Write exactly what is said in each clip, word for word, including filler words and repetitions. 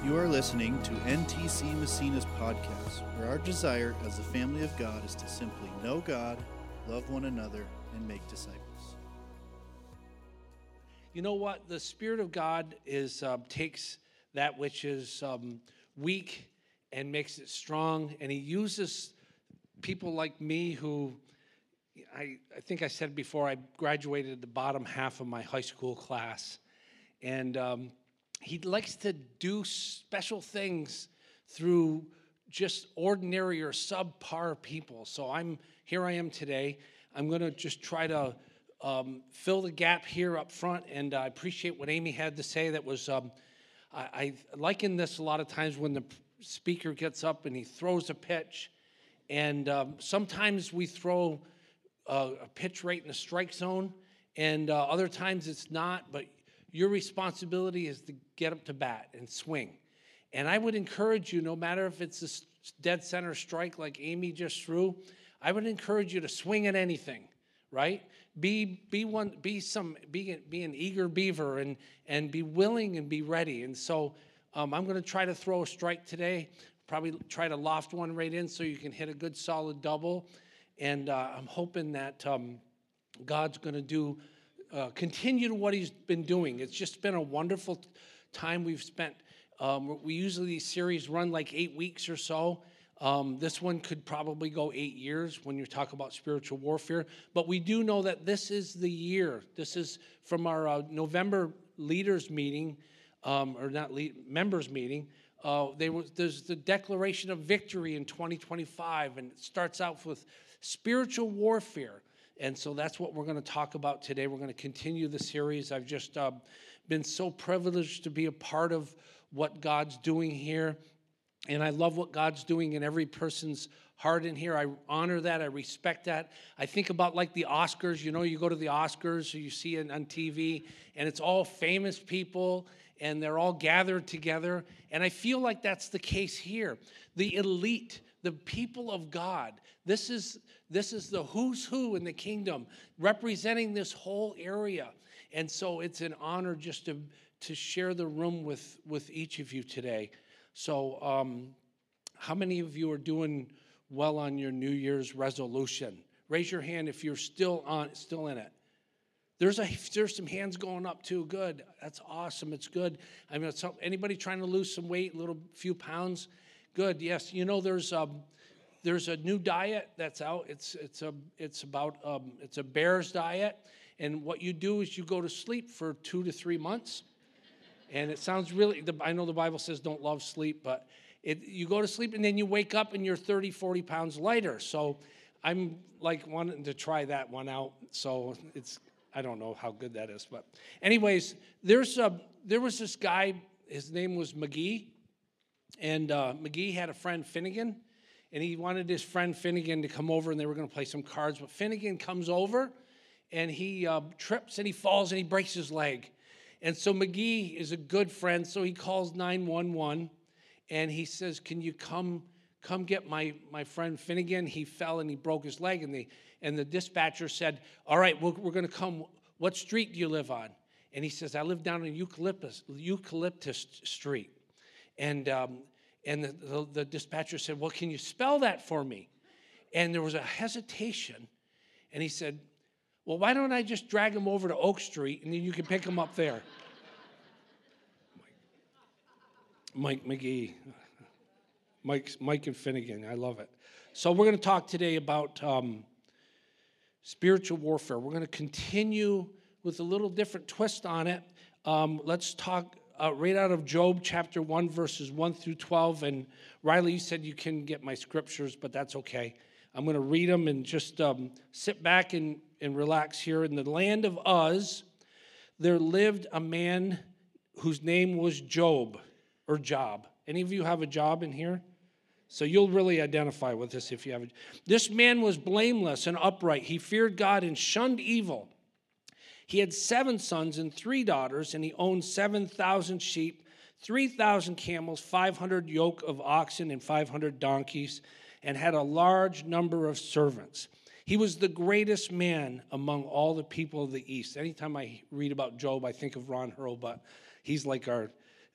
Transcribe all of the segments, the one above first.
You are listening to N T C Massena's podcast, where our desire as the family of God is to simply know God, love one another, and make disciples. You know what? The Spirit of God is uh, takes that which is um, weak and makes it strong, and He uses people like me who, I, I think I said before, I graduated the bottom half of my high school class, and um, He likes to do special things through just ordinary or subpar people. So I'm here I am today. I'm going to just try to um, fill the gap here up front, and I appreciate what Amy had to say. That was, um, I, I liken this a lot of times when the speaker gets up and he throws a pitch, and um, sometimes we throw uh, a pitch right in the strike zone, and uh, other times it's not, but your responsibility is to get up to bat and swing. And I would encourage you, no matter if it's a dead center strike like Amy just threw, I would encourage you to swing at anything, right? Be be one, be some, be, be an eager beaver, and and be willing and be ready. And so um, I'm going to try to throw a strike today. Probably try to loft one right in so you can hit a good solid double. And uh, I'm hoping that um, God's going to do. Uh, continue to what He's been doing. It's just been a wonderful time we've spent. Um, we usually, these series run like eight weeks or so. Um, this one could probably go eight years when you talk about spiritual warfare. But we do know that this is the year. This is from our uh, November leaders meeting, um, or not lead, members meeting. Uh, they was, there's the declaration of victory in twenty twenty-five, and it starts out with spiritual warfare. And so that's what we're going to talk about today. We're going to continue the series. I've just uh, been so privileged to be a part of what God's doing here. And I love what God's doing in every person's heart in here. I honor that. I respect that. I think about like the Oscars. You know, you go to the Oscars, or you see it on T V, and it's all famous people, and they're all gathered together. And I feel like that's the case here. The elite, the people of God. This is this is the who's who in the kingdom, representing this whole area. And so it's an honor just to, to share the room with, with each of you today. So um, how many of you are doing well on your New Year's resolution? Raise your hand if you're still on, still in it. There's a there's some hands going up too. Good. That's awesome. It's good. I mean, so anybody trying to lose some weight, a little few pounds? Good. Yes. You know, there's um, there's a new diet that's out. It's it's a it's about um, it's a bear's diet, and what you do is you go to sleep for two to three months, and it sounds really. The, I know the Bible says don't love sleep, but it you go to sleep and then you wake up and you're thirty, forty pounds lighter. So I'm like wanting to try that one out. So it's I don't know how good that is, but anyways, there's a there was this guy. His name was McGee. And uh, McGee had a friend, Finnegan, and he wanted his friend Finnegan to come over, and they were going to play some cards. But Finnegan comes over, and he uh, trips, and he falls, and he breaks his leg. And so McGee is a good friend, so he calls nine one one, and he says, can you come come get my, my friend Finnegan? He fell, and he broke his leg. And the, and the dispatcher said, all right, we're, we're going to come. What street do you live on? And he says, I live down on Eucalyptus, Eucalyptus Street. And um, and the, the, the dispatcher said, well, can you spell that for me? And there was a hesitation. And he said, well, why don't I just drag him over to Oak Street, and then you can pick him up there. Mike McGee. Mike, Mike and Finnegan. I love it. So we're going to talk today about um, spiritual warfare. We're going to continue with a little different twist on it. Um, let's talk Uh, right out of Job chapter one, verses one through twelve. And Riley, you said you can get my scriptures, but that's okay. I'm going to read them and just um, sit back and, and relax here. In the land of Uz, there lived a man whose name was Job, or Job. Any of you have a job in here? So you'll really identify with this if you have a This man was blameless and upright. He feared God and shunned evil. He had seven sons and three daughters, and he owned seven thousand sheep, three thousand camels, five hundred yoke of oxen, and five hundred donkeys, and had a large number of servants. He was the greatest man among all the people of the East. Anytime I read about Job, I think of Ron Hurlbut. He's like our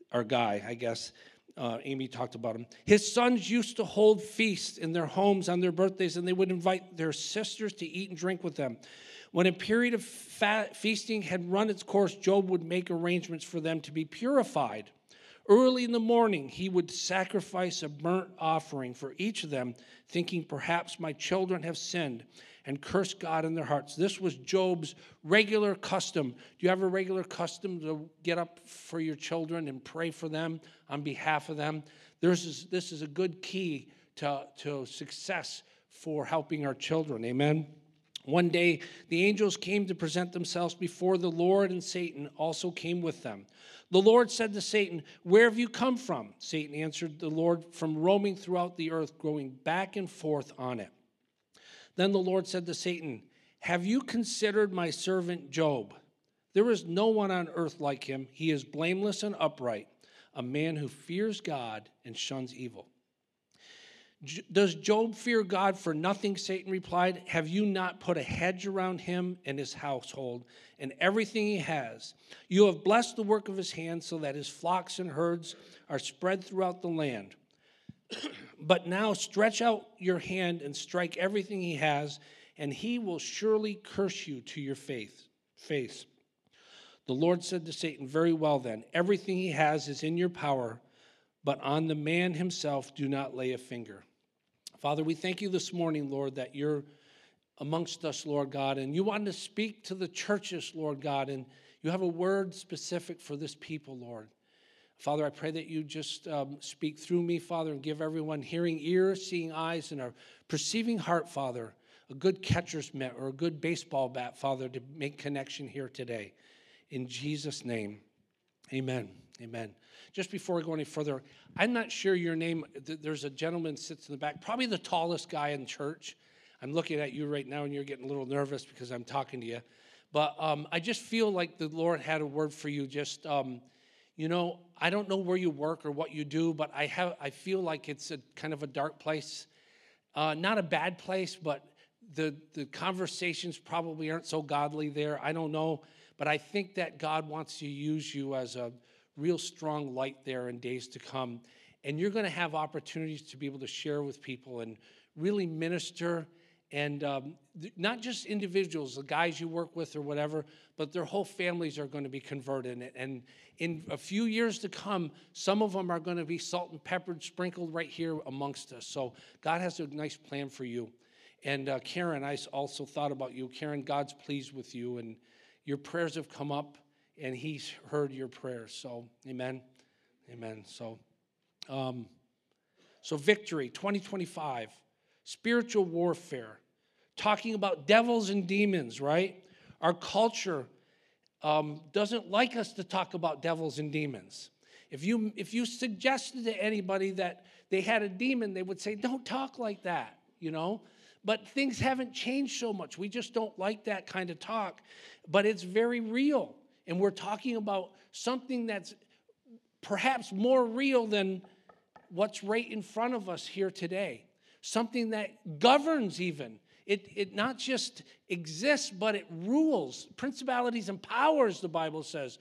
our guy, I guess. Uh, Amy talked about him. His sons used to hold feasts in their homes on their birthdays, and they would invite their sisters to eat and drink with them. When a period of fa- feasting had run its course, Job would make arrangements for them to be purified. Early in the morning, he would sacrifice a burnt offering for each of them, thinking, perhaps my children have sinned, and curse God in their hearts. This was Job's regular custom. Do you have a regular custom to get up for your children and pray for them on behalf of them? There's, this is a good key to, to success for helping our children. Amen? One day, the angels came to present themselves before the Lord, and Satan also came with them. The Lord said to Satan, where have you come from? Satan answered the Lord, from roaming throughout the earth, going back and forth on it. Then the Lord said to Satan, have you considered my servant Job? There is no one on earth like him. He is blameless and upright, a man who fears God and shuns evil. Does Job fear God for nothing? Satan replied. Have you not put a hedge around him and his household and everything he has? You have blessed the work of his hands so that his flocks and herds are spread throughout the land. But now stretch out your hand and strike everything he has, and he will surely curse you to your face. The Lord said to Satan, very well then, everything he has is in your power, but on the man himself do not lay a finger. Father, we thank you this morning, Lord, that you're amongst us, Lord God, and you want to speak to the churches, Lord God, and you have a word specific for this people, Lord. Father, I pray that you just um, speak through me, Father, and give everyone hearing ears, seeing eyes, and a perceiving heart, Father, a good catcher's mitt or a good baseball bat, Father, to make connection here today. In Jesus' name, amen. Amen. Just before we go any further, I'm not sure your name. There's a gentleman sits in the back, probably the tallest guy in church. I'm looking at you right now, and you're getting a little nervous because I'm talking to you. But um, I just feel like the Lord had a word for you. Just, um, you know, I don't know where you work or what you do, but I have. I feel like it's a kind of a dark place. Uh, not a bad place, but the the conversations probably aren't so godly there. I don't know. But I think that God wants to use you as a real strong light there in days to come. And you're going to have opportunities to be able to share with people and really minister. And um, th- not just individuals, the guys you work with or whatever, but their whole families are going to be converted. And in a few years to come, some of them are going to be salt and peppered, sprinkled right here amongst us. So God has a nice plan for you. And uh, Karen, I also thought about you. Karen, God's pleased with you, and your prayers have come up, and he's heard your prayers. So, amen. Amen. So, um, so victory, twenty twenty-five, spiritual warfare, talking about devils and demons, right? Our culture um, doesn't like us to talk about devils and demons. If you, if you suggested to anybody that they had a demon, they would say, don't talk like that, you know? But things haven't changed so much. We just don't like that kind of talk. But it's very real. And we're talking about something that's perhaps more real than what's right in front of us here today. Something that governs even. It, it not just exists, but it rules. Principalities and powers, the Bible says.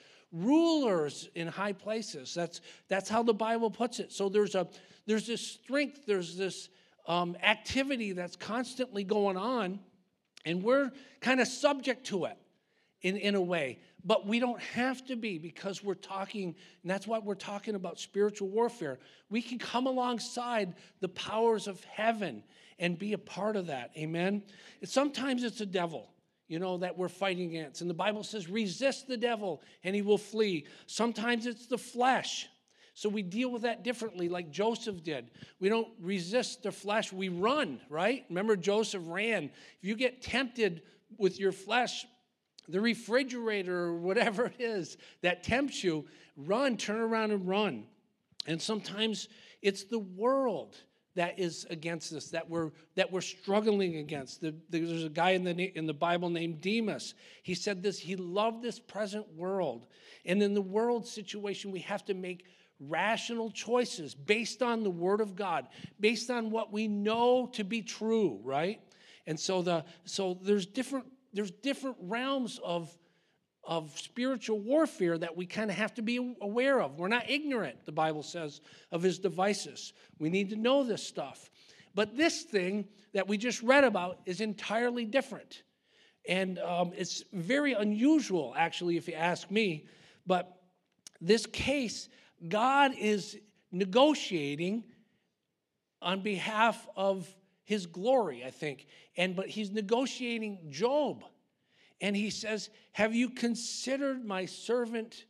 Rulers in high places. That's, that's how the Bible puts it. So there's, a, there's this strength, there's this um, activity that's constantly going on, and we're kind of subject to it in, in a way. But we don't have to be, because we're talking, and that's why we're talking about spiritual warfare. We can come alongside the powers of heaven and be a part of that. Amen? And sometimes it's a devil, you know, that we're fighting against. And the Bible says, resist the devil and he will flee. Sometimes it's the flesh. So we deal with that differently, like Joseph did. We don't resist the flesh, we run, right? Remember, Joseph ran. If you get tempted with your flesh, the refrigerator or whatever it is that tempts you, run, turn around and run. And sometimes it's the world that is against us, that we're that we're struggling against. The, there's a guy in the in the Bible named Demas. He said this, he loved this present world. And in the world situation, we have to make rational choices based on the Word of God, based on what we know to be true, right? And so the so there's different There's different realms of, of spiritual warfare that we kind of have to be aware of. We're not ignorant, the Bible says, of his devices. We need to know this stuff. But this thing that we just read about is entirely different. And um, it's very unusual, actually, if you ask me. But this case, God is negotiating on behalf of his glory, I think. And but he's negotiating Job. And he says, have you considered my servant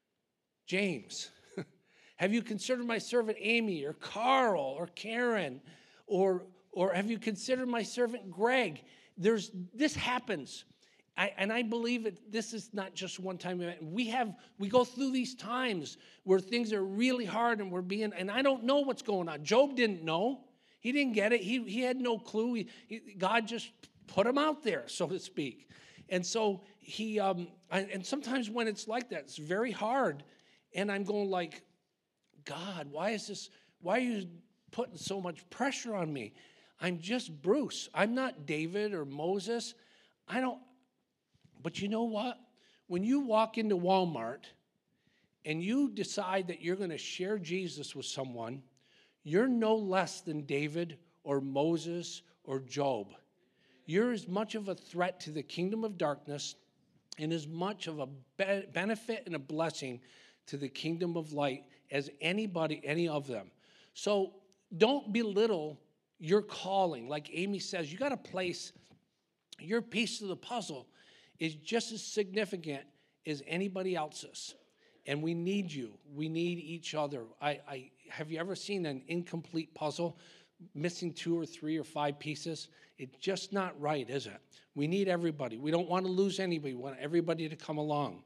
James? Have you considered my servant Amy or Carl or Karen? Or, or have you considered my servant Greg? There's, this happens. I, and I believe that this is not just one time event. We have, we go through these times where things are really hard and we're being, and I don't know what's going on. Job didn't know. He didn't get it. He, he had no clue. He, he, God just put him out there, so to speak. And so he, um, and sometimes when it's like that, it's very hard. And I'm going like, God, why is this, why are you putting so much pressure on me? I'm just Bruce. I'm not David or Moses. I don't, but you know what? When you walk into Walmart and you decide that you're going to share Jesus with someone, you're no less than David or Moses or Job. You're as much of a threat to the kingdom of darkness and as much of a be- benefit and a blessing to the kingdom of light as anybody, any of them. So don't belittle your calling. Like Amy says, you got to place your piece of the puzzle is just as significant as anybody else's. And we need you. We need each other. I, I have you ever seen an incomplete puzzle missing two or three or five pieces? It's just not right, is it? We need everybody. We don't want to lose anybody. We want everybody to come along.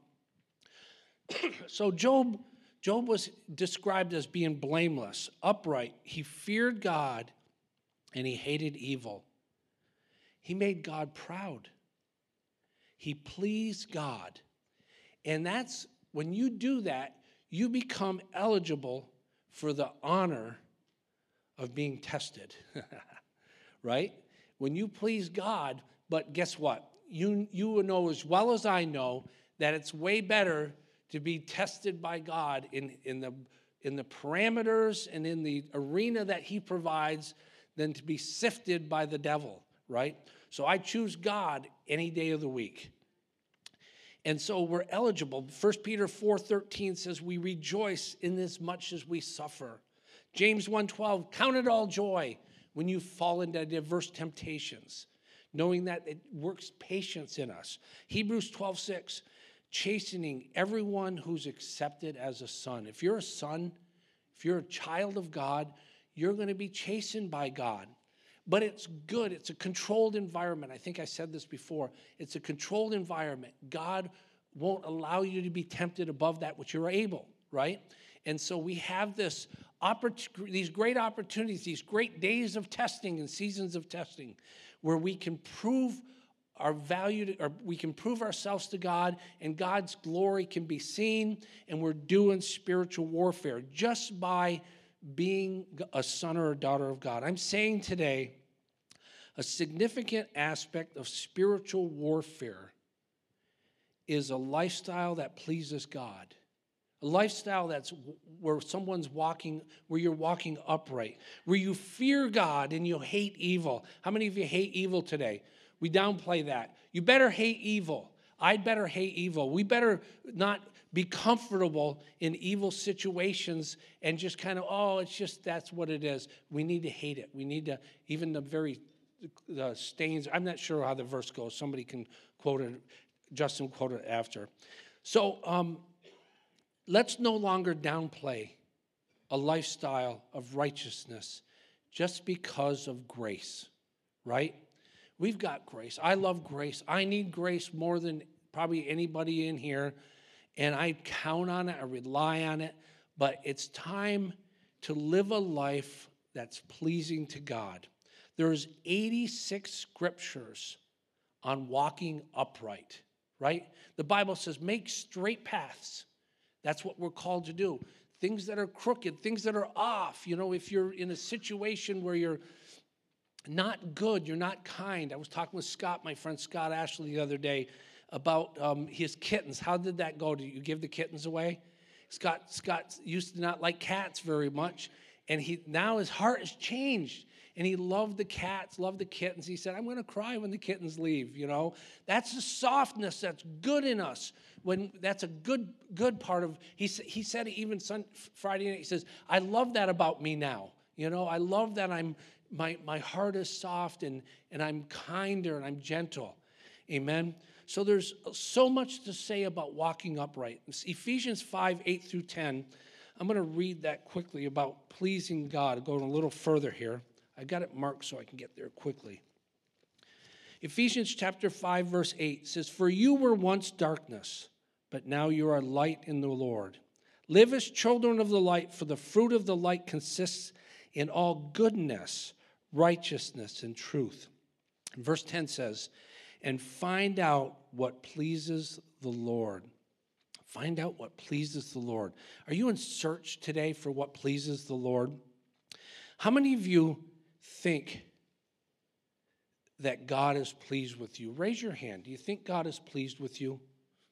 So Job, Job was described as being blameless, upright. He feared God and he hated evil. He made God proud. He pleased God. And that's, when you do that, you become eligible for the honor of being tested, right? When you please God, but guess what? You, you know as well as I know that it's way better to be tested by God in, in, the, in the parameters and in the arena that he provides than to be sifted by the devil, right? So I choose God any day of the week. And so we're eligible. First Peter four thirteen says we rejoice in as much as we suffer. James one twelve, count it all joy when you fall into diverse temptations, knowing that it works patience in us. Hebrews twelve six, chastening everyone who's accepted as a son. If you're a son, if you're a child of God, you're going to be chastened by God. But it's good. It's a controlled environment. I think I said this before. It's a controlled environment. God won't allow you to be tempted above that which you're able, right? And so we have this oppor- these great opportunities, these great days of testing and seasons of testing where we can prove our value, to, or we can prove ourselves to God, and God's glory can be seen, and we're doing spiritual warfare just by being a son or a daughter of God. I'm saying today a significant aspect of spiritual warfare is a lifestyle that pleases God. A lifestyle that's where someone's walking, where you're walking upright, where you fear God and you hate evil. How many of you hate evil today? We downplay that. You better hate evil. I'd better hate evil. We better not be comfortable in evil situations and just kind of, oh, it's just, that's what it is. We need to hate it. We need to, even the very the stains, I'm not sure how the verse goes. Somebody can quote it. Justin quoted it after. So um, let's no longer downplay a lifestyle of righteousness just because of grace, right? We've got grace. I love grace. I need grace more than probably anybody in here, and I count on it. I rely on it, but it's time to live a life that's pleasing to God. There's eighty-six scriptures on walking upright, right? The Bible says make straight paths. That's what we're called to do. Things that are crooked, things that are off. You know, if you're in a situation where you're not good, you're not kind. I was talking with Scott, my friend Scott Ashley, the other day about um, his kittens. How did that go? Did you give the kittens away? Scott Scott used to not like cats very much, and he now his heart has changed, and he loved the cats, loved the kittens. He said, "I'm going to cry when the kittens leave." You know, that's the softness that's good in us. When that's a good good part of he he said it even Sunday, Friday night. He says, "I love that about me now." You know, I love that I'm my my heart is soft and and I'm kinder and I'm gentle. Amen. So there's so much to say about walking upright. It's Ephesians five, eight through ten. I'm going to read that quickly about pleasing God. Going a little further here. I got it marked so I can get there quickly. Ephesians chapter five, verse eight says, "For you were once darkness, but now you are light in the Lord. Live as children of the light, for the fruit of the light consists in all goodness, righteousness, and truth." And verse ten says, "And find out what pleases the Lord." Find out what pleases the Lord. Are you in search today for what pleases the Lord? How many of you think that God is pleased with you? Raise your hand. Do you think God is pleased with you?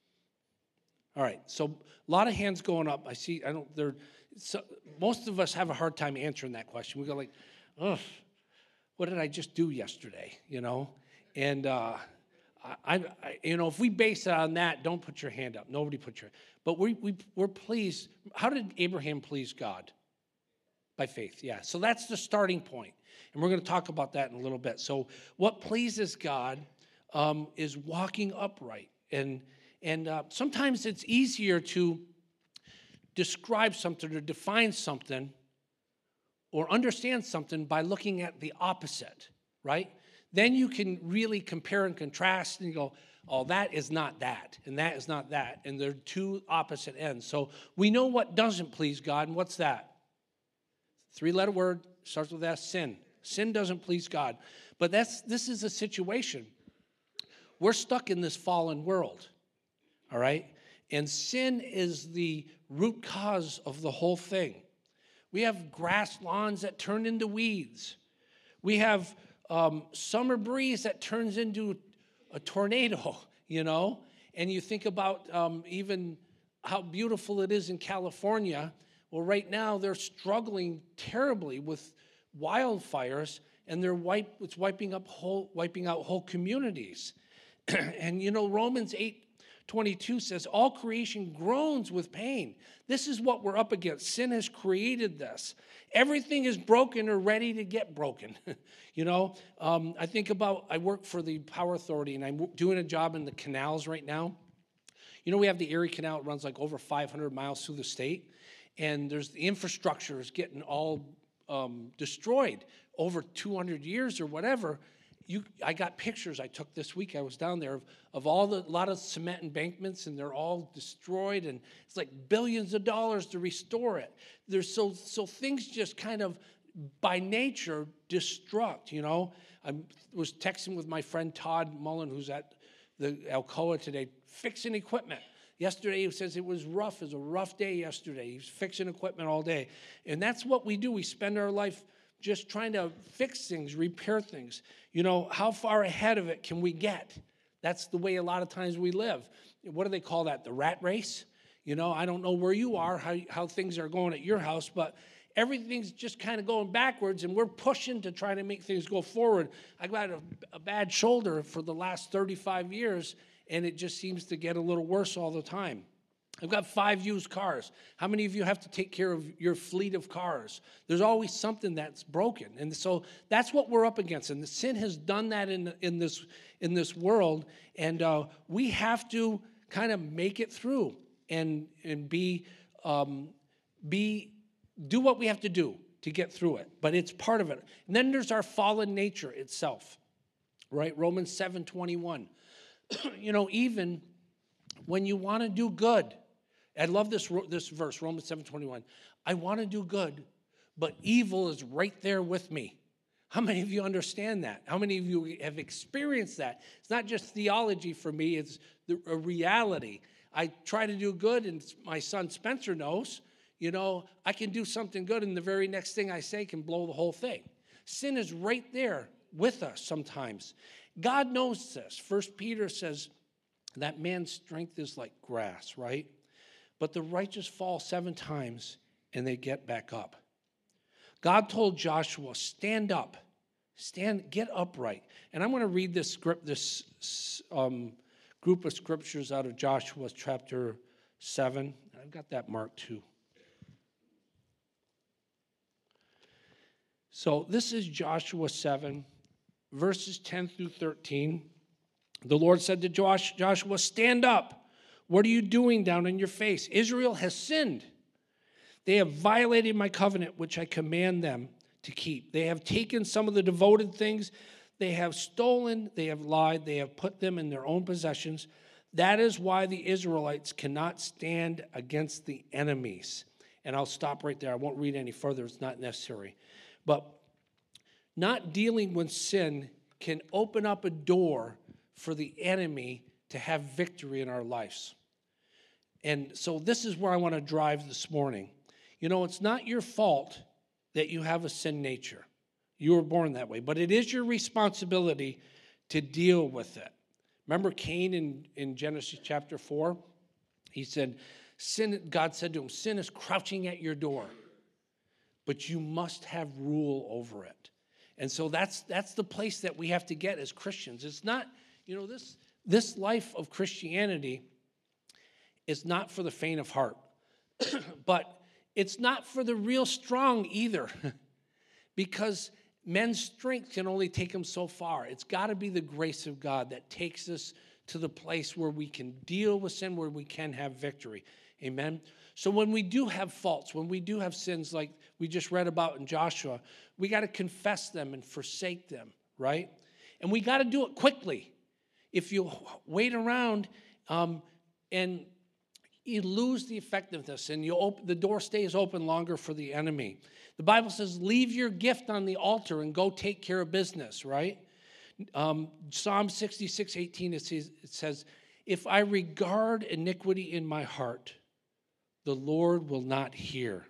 All right, so a lot of hands going up. I see, I don't, there, so, most of us have a hard time answering that question. We go like, ugh, what did I just do yesterday, you know? And, uh, I, I, you know, if we base it on that, don't put your hand up. Nobody put your, but we, we, we're pleased. How did Abraham please God? By faith, yeah. So that's the starting point. And we're going to talk about that in a little bit. So what pleases God um, is walking upright. And, and uh, sometimes it's easier to describe something or define something or understand something by looking at the opposite, right? Then you can really compare and contrast and go, oh, that is not that, and that is not that. And they're two opposite ends. So we know what doesn't please God, and what's that? Three-letter word, starts with S, sin. Sin doesn't please God. But that's this is a situation. We're stuck in this fallen world, all right? And sin is the root cause of the whole thing. We have grass lawns that turn into weeds. We have Um, summer breeze that turns into a tornado, you know? And you think about um, even how beautiful it is in California. Well, right now they're struggling terribly with wildfires, and they're wipe, it's wiping up whole, wiping out whole communities. And you know, Romans eight twenty-two says, "All creation groans with pain." This is what we're up against. Sin has created this. Everything is broken or ready to get broken. You know, um, I think about, I work for the Power Authority, and I'm doing a job in the canals right now. You know, we have the Erie Canal. It runs like over five hundred miles through the state. And there's the infrastructure is getting all um, destroyed over two hundred years or whatever. You, I got pictures I took this week. I was down there of, of all the, a lot of cement embankments, and they're all destroyed, and it's like billions of dollars to restore it. There's so so things just kind of by nature destruct. You know, I was texting with my friend Todd Mullen, who's at the Alcoa today, fixing equipment. Yesterday, he says it was rough. It was a rough day yesterday. He's fixing equipment all day, and that's what we do. We spend our life just trying to fix things, repair things. You know, how far ahead of it can we get? That's the way a lot of times we live. What do they call that? The rat race? You know, I don't know where you are, how, how things are going at your house, but everything's just kind of going backwards, and we're pushing to try to make things go forward. I got a, a bad shoulder for the last thirty-five years, and it just seems to get a little worse all the time. I've got five used cars. How many of you have to take care of your fleet of cars? There's always something that's broken. And so that's what we're up against. And the sin has done that in, in, this, in this world. And uh, we have to kind of make it through and, and be, um, be, do what we have to do to get through it. But it's part of it. And then there's our fallen nature itself, right? Romans seven twenty-one. You know, even when you want to do good, I love this, this verse, Romans seven twenty-one. I want to do good, but evil is right there with me. How many of you understand that? How many of you have experienced that? It's not just theology for me, it's the, a reality. I try to do good, and my son Spencer knows, you know, I can do something good, and the very next thing I say can blow the whole thing. Sin is right there with us sometimes. God knows this. First Peter says, That man's strength is like grass, right? But the righteous fall seven times and they get back up. God told Joshua, stand up, stand, get upright. And I'm going to read this script, this um, group of scriptures out of Joshua chapter seven. I've got that marked too. So this is Joshua seven, verses ten through thirteen. The Lord said to Josh, Joshua, stand up. What are you doing down on your face? Israel has sinned. They have violated my covenant, which I command them to keep. They have taken some of the devoted things. They have stolen, they have lied, they have put them in their own possessions. That is why the Israelites cannot stand against the enemies. And I'll stop right there. I won't read any further. It's not necessary. But not dealing with sin can open up a door for the enemy to have victory in our lives. And so this is where I want to drive this morning. You know, it's not your fault that you have a sin nature. You were born that way. But it is your responsibility to deal with it. Remember Cain in, in Genesis chapter four? He said, sin, God said to him, sin is crouching at your door, but you must have rule over it. And so that's that's the place that we have to get as Christians. It's not, you know, this, this life of Christianity is not for the faint of heart. But it's not for the real strong either. Because men's strength can only take them so far. It's got to be the grace of God that takes us to the place where we can deal with sin, where we can have victory. Amen? So when we do have faults, when we do have sins like we just read about in Joshua, we got to confess them and forsake them, right? And we got to do it quickly. If you wait around um, and you lose the effectiveness and you open, the door stays open longer for the enemy. The Bible says, leave your gift on the altar and go take care of business, right? Um, Psalm sixty-six eighteen, it says, it says, if I regard iniquity in my heart, the Lord will not hear.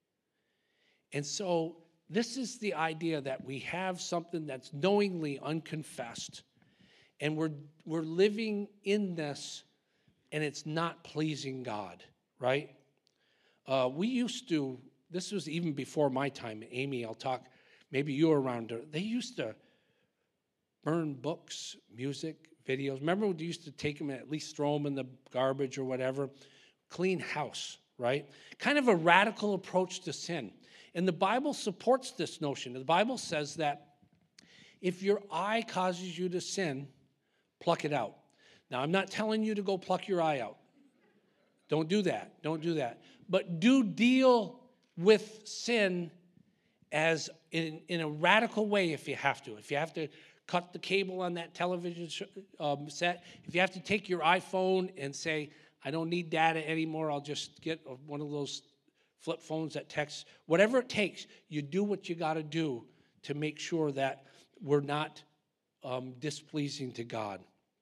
And so this is the idea that we have something that's knowingly unconfessed, and we're we're living in this, and it's not pleasing God, right? Uh, we used to, this was even before my time, Amy, I'll talk, maybe you were around her. They used to burn books, music, videos. Remember when they used to take them and at least throw them in the garbage or whatever? Clean house, right? Kind of a radical approach to sin. And the Bible supports this notion. The Bible says that if your eye causes you to sin, pluck it out. Now, I'm not telling you to go pluck your eye out. Don't do that. Don't do that. But do deal with sin as in, in a radical way if you have to. If you have to cut the cable on that television um, set, if you have to take your iPhone and say, I don't need data anymore, I'll just get one of those flip phones that text, whatever it takes, you do what you got to do to make sure that we're not um, displeasing to God.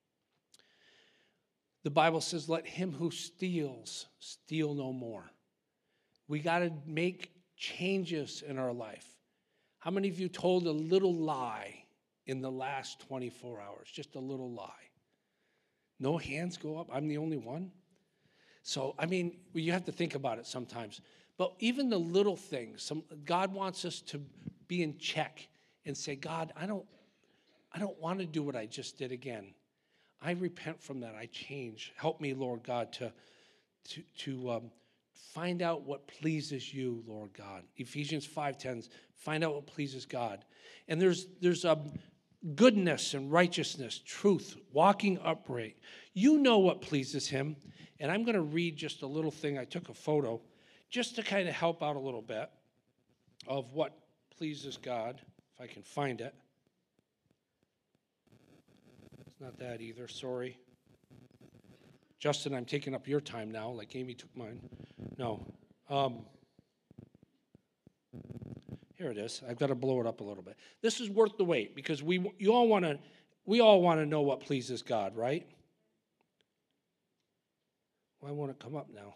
The Bible says, let him who steals, steal no more. We got to make changes in our life. How many of you told a little lie in the last twenty-four hours? Just a little lie. No hands go up. I'm the only one. So, I mean, you have to think about it sometimes. But even the little things, some, God wants us to be in check and say, God, I don't, I don't want to do what I just did again. I repent from that. I change. Help me, Lord God, to, to, to um, find out what pleases you, Lord God. Ephesians five ten, find out what pleases God. And there's there's um, goodness and righteousness, truth, walking upright. You know what pleases him. And I'm going to read just a little thing. I took a photo just to kind of help out a little bit of what pleases God, if I can find it. Not that either, sorry. Justin, I'm taking up your time now, like Amy took mine. No. Um, here it is. I've got to blow it up a little bit. This is worth the wait because we you all want to we all want to know what pleases God, right? Why won't it come up now?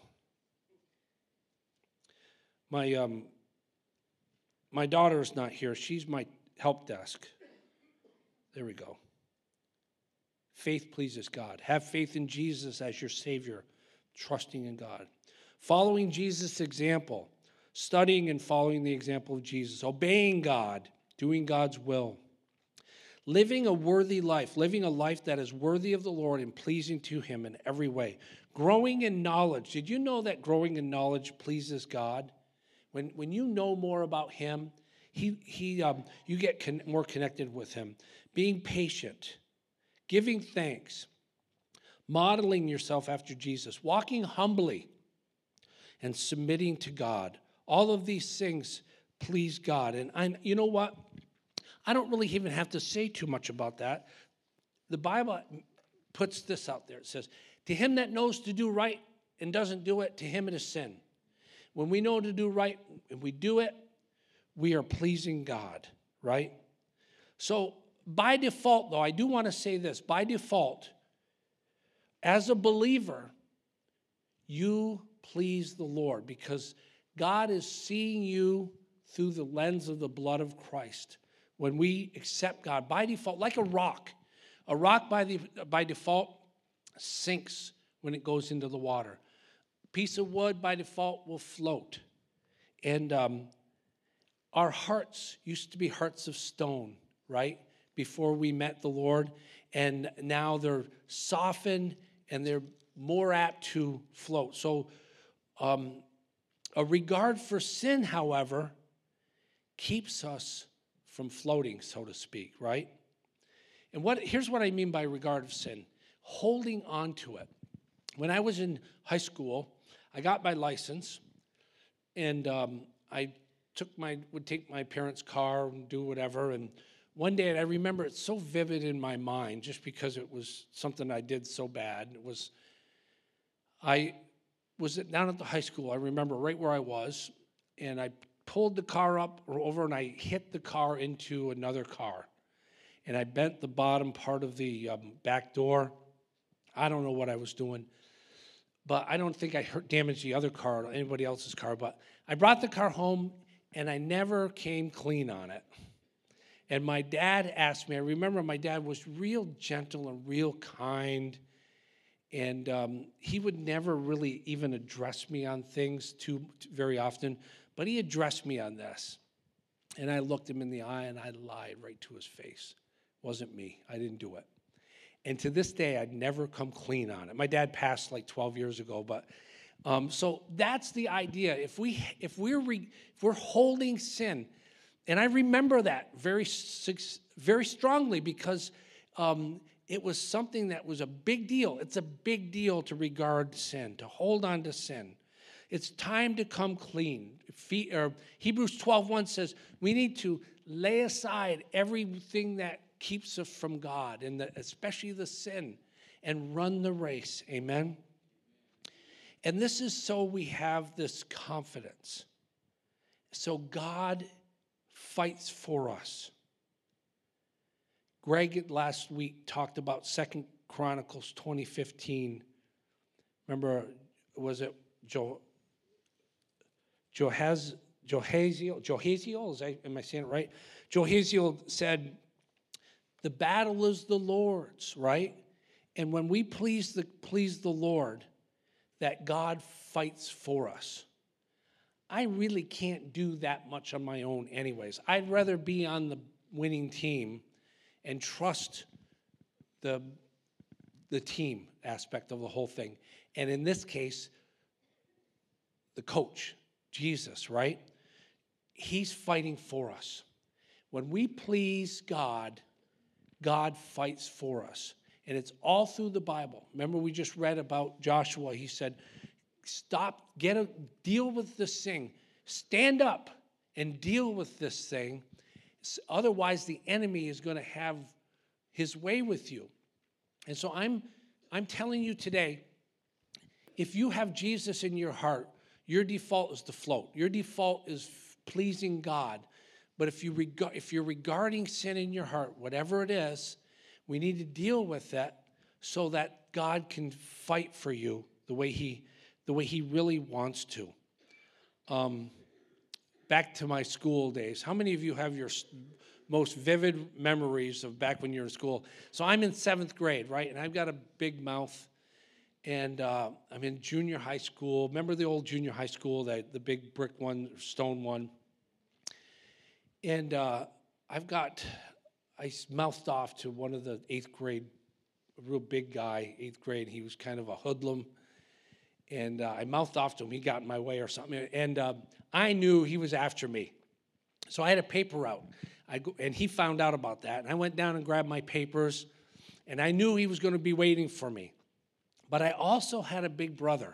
My um my daughter's not here. She's my help desk. There we go. Faith pleases God. Have faith in Jesus as your Savior, trusting in God. Following Jesus' example, studying and following the example of Jesus, obeying God, doing God's will. Living a worthy life, living a life that is worthy of the Lord and pleasing to Him in every way. Growing in knowledge. Did you know that growing in knowledge pleases God? When, when you know more about Him, he, he, um, you get con- more connected with Him. Being patient, giving thanks, modeling yourself after Jesus, walking humbly, and submitting to God. All of these things please God. And I, you know what? I don't really even have to say too much about that. The Bible puts this out there. It says, to him that knows to do right and doesn't do it, to him it is sin. When we know to do right and we do it, we are pleasing God, right? So by default, though, I do want to say this. By default, as a believer, you please the Lord because God is seeing you through the lens of the blood of Christ. When we accept God, by default, like a rock, a rock by, the, by default sinks when it goes into the water. A piece of wood by default will float. And um, our hearts used to be hearts of stone, right, before we met the Lord. And now they're softened and they're more apt to float. So um, a regard for sin, however, keeps us from floating, so to speak, right? And what here's what I mean by regard of sin. Holding on to it. When I was in high school, I got my license, and um, I took my would take my parents' car and do whatever. And one day, and I remember it so vivid in my mind, just because it was something I did so bad. It was I was down at the high school. I remember right where I was, and I pulled the car up or over and I hit the car into another car. And I bent the bottom part of the um, back door. I don't know what I was doing, but I don't think I hurt, damaged the other car or anybody else's car. But I brought the car home and I never came clean on it. And my dad asked me, I remember my dad was real gentle and real kind. And um, he would never really even address me on things too, too very often. But he addressed me on this, and I looked him in the eye, and I lied right to his face. It wasn't me. I didn't do it. And to this day, I'd never come clean on it. My dad passed like twelve years ago, but um, so that's the idea. If we if we're re, if we're holding sin, and I remember that very very strongly because um, it was something that was a big deal. It's a big deal to regard sin, to hold on to sin. It's time to come clean. Hebrews twelve one says we need to lay aside everything that keeps us from God, and the, especially the sin, and run the race. Amen? And this is so we have this confidence. So God fights for us. Greg last week talked about Second Chronicles twenty fifteen. Remember, was it Joe? Johaz, Johaziel, Johaziel, is I, am I saying it right? Johaziel said, the battle is the Lord's, right? And when we please the, please the Lord, that God fights for us. I really can't do that much on my own anyways. I'd rather be on the winning team and trust the, the team aspect of the whole thing. And in this case, the coach, Jesus, right? He's fighting for us. When we please God, God fights for us. And it's all through the Bible. Remember, we just read about Joshua. He said, stop, get a, deal with this thing. Stand up and deal with this thing. Otherwise, the enemy is going to have his way with you. And so I'm, I'm telling you today, if you have Jesus in your heart, your default is to float. Your default is pleasing God. But if, you reg- if you're regarding sin in your heart, whatever it is, we need to deal with that so that God can fight for you the way he, the way he really wants to. Um, back to my school days. How many of you have your most vivid memories of back when you're in school. So I'm in seventh grade, right? And I've got a big mouth. And uh, I'm in junior high school. Remember the old junior high school, that the big brick one, stone one? And uh, I've got, I mouthed off to one of the eighth grade, a real big guy, eighth grade. He was kind of a hoodlum. And uh, I mouthed off to him. He got in my way or something. And uh, I knew he was after me. So I had a paper route. I go, and he found out about that. And I went down and grabbed my papers. And I knew he was going to be waiting for me. But I also had a big brother.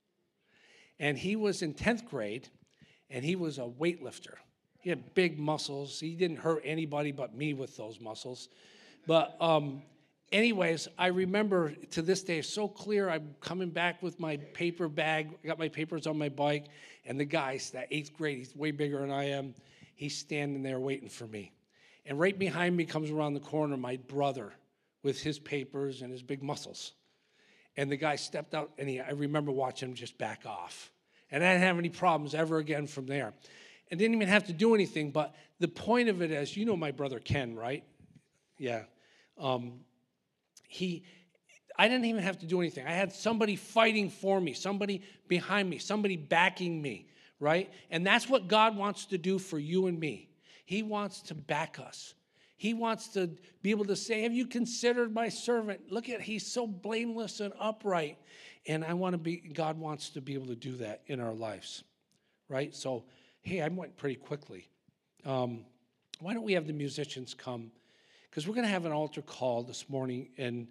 And he was in tenth grade. And he was a weightlifter. He had big muscles. He didn't hurt anybody but me with those muscles. But um, anyways, I remember to this day so clear. I'm coming back with my paper bag. I got my papers on my bike. And the guy's that eighth grade. He's way bigger than I am. He's standing there waiting for me. And right behind me comes around the corner my brother with his papers and his big muscles. And the guy stepped out, and he, I remember watching him just back off. And I didn't have any problems ever again from there. And didn't even have to do anything, but the point of it is, you know my brother Ken, right? Yeah. Um, he, I didn't even have to do anything. I had somebody fighting for me, somebody behind me, somebody backing me, right? And that's what God wants to do for you and me. He wants to back us. He wants to be able to say, have you considered my servant? Look at, he's so blameless and upright. And I want to be, God wants to be able to do that in our lives, right? So, hey, I went pretty quickly. Um, why don't we have the musicians come? Because we're going to have an altar call this morning, and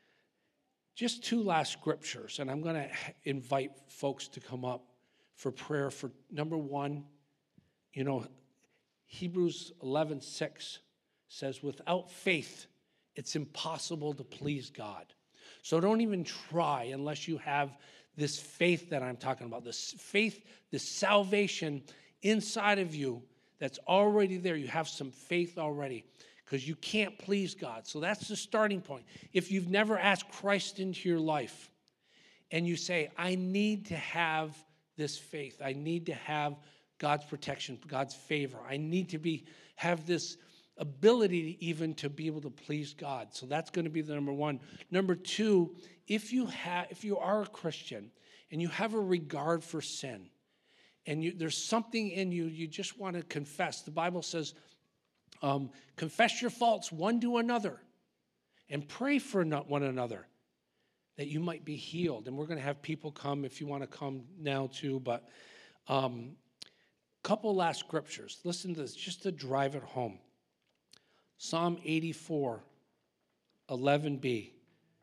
just two last scriptures. And I'm going to invite folks to come up for prayer for, number one, you know, Hebrews eleven six. Says, without faith, it's impossible to please God. So don't even try unless you have this faith that I'm talking about, this faith, this salvation inside of you that's already there. You have some faith already because you can't please God. So that's the starting point. If you've never asked Christ into your life and you say, I need to have this faith. I need to have God's protection, God's favor. I need to be have this ability to even to be able to please God. So that's going to be the number one. Number two, if you have, if you are a Christian and you have a regard for sin, and you, there's something in you you just want to confess. The Bible says, um, confess your faults one to another, and pray for one another, that you might be healed. And we're going to have people come if you want to come now too. But a um, couple last scriptures. Listen to this, just to drive it home. Psalm eighty-four, eleven b.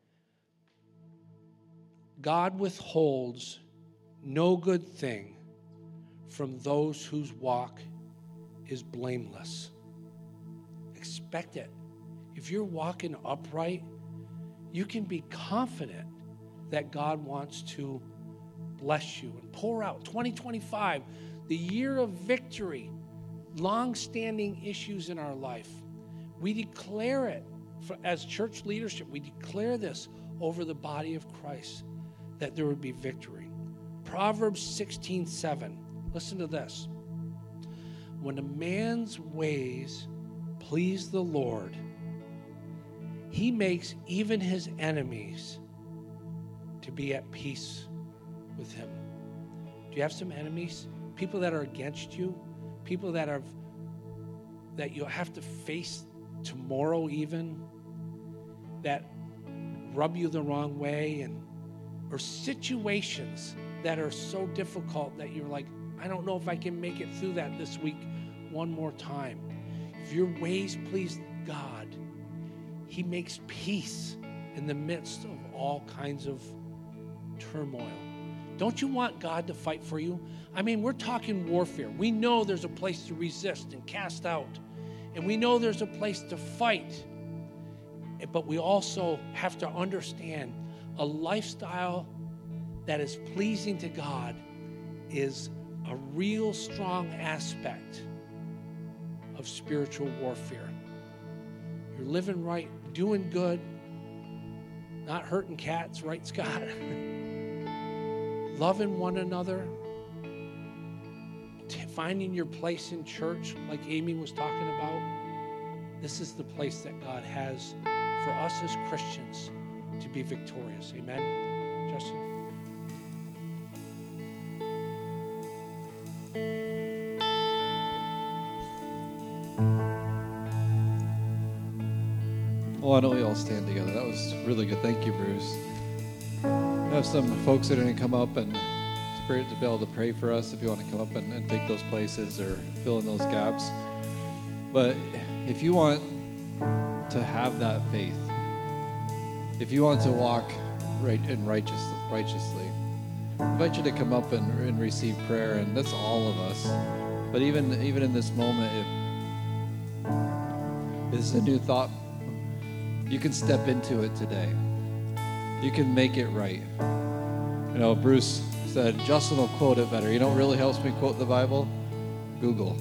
God withholds no good thing from those whose walk is blameless. Expect it. If you're walking upright, you can be confident that God wants to bless you and pour out. twenty twenty-five, the year of victory, long-standing issues in our life. We declare it for, as church leadership. We declare this over the body of Christ, that there would be victory. Proverbs sixteen seven. Listen to this. When a man's ways please the Lord, he makes even his enemies to be at peace with him. Do you have some enemies? People that are against you? People that are that you have to face tomorrow even, that rub you the wrong way, and or situations that are so difficult that you're like, I don't know if I can make it through that this week one more time. If your ways please God, he makes peace in the midst of all kinds of turmoil. Don't you want God to fight for you? I mean, we're talking warfare. We know there's a place to resist and cast out. And we know there's a place to fight. But we also have to understand a lifestyle that is pleasing to God is a real strong aspect of spiritual warfare. You're living right, doing good, not hurting cats, right, Scott? Loving one another, finding your place in church, like Amy was talking about. this is the place that God has for us as Christians to be victorious. Amen? Justin? Why don't we all stand together? That was really good. Thank you, Bruce. We have some folks that are going to come up and Spirit to be able to pray for us if you want to come up and, and take those places or fill in those gaps. But if you want to have that faith, if you want to walk right and righteous, righteously, I invite you to come up and, and receive prayer, and that's all of us. But even even in this moment, if this is a new thought, you can step into it today. You can make it right. You know, Bruce said, Justin will quote it better. You know what really helps me quote the Bible? Google.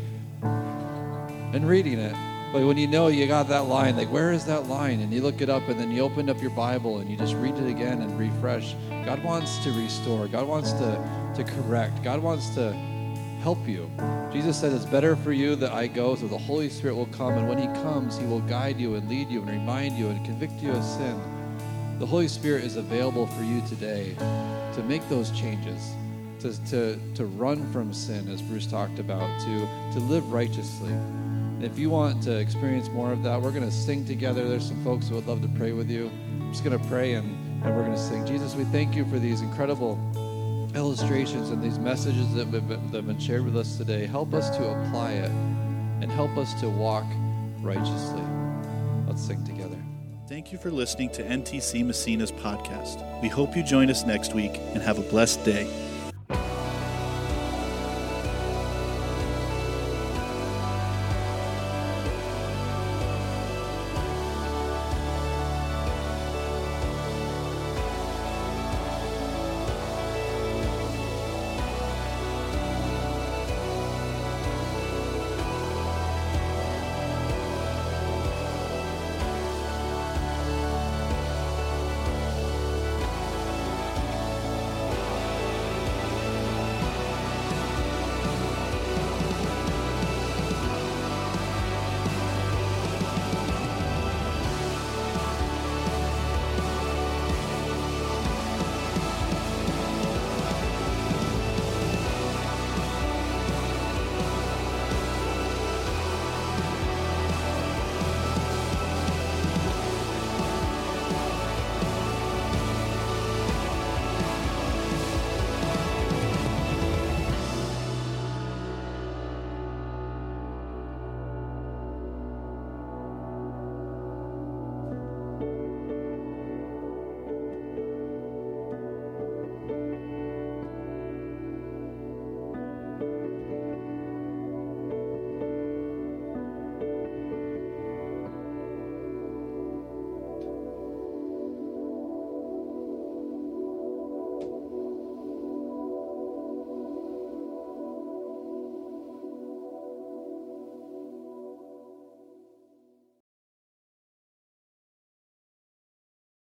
And reading it. But when you know you got that line, like, where is that line? And you look it up, and then you open up your Bible, and you just read it again and refresh. God wants to restore. God wants to, to correct. God wants to help you. Jesus said, it's better for you that I go, so the Holy Spirit will come, and when he comes, he will guide you and lead you and remind you and convict you of sin. The Holy Spirit is available for you today to make those changes, to, to, to run from sin, as Bruce talked about, to, to live righteously. And if you want to experience more of that, we're going to sing together. There's some folks who would love to pray with you. I'm just going to pray, and, and we're going to sing. Jesus, we thank you for these incredible illustrations and these messages that have, been, that have been shared with us today. Help us to apply it and help us to walk righteously. Let's sing together. Thank you for listening to N T C Messina's podcast. We hope you join us next week and have a blessed day.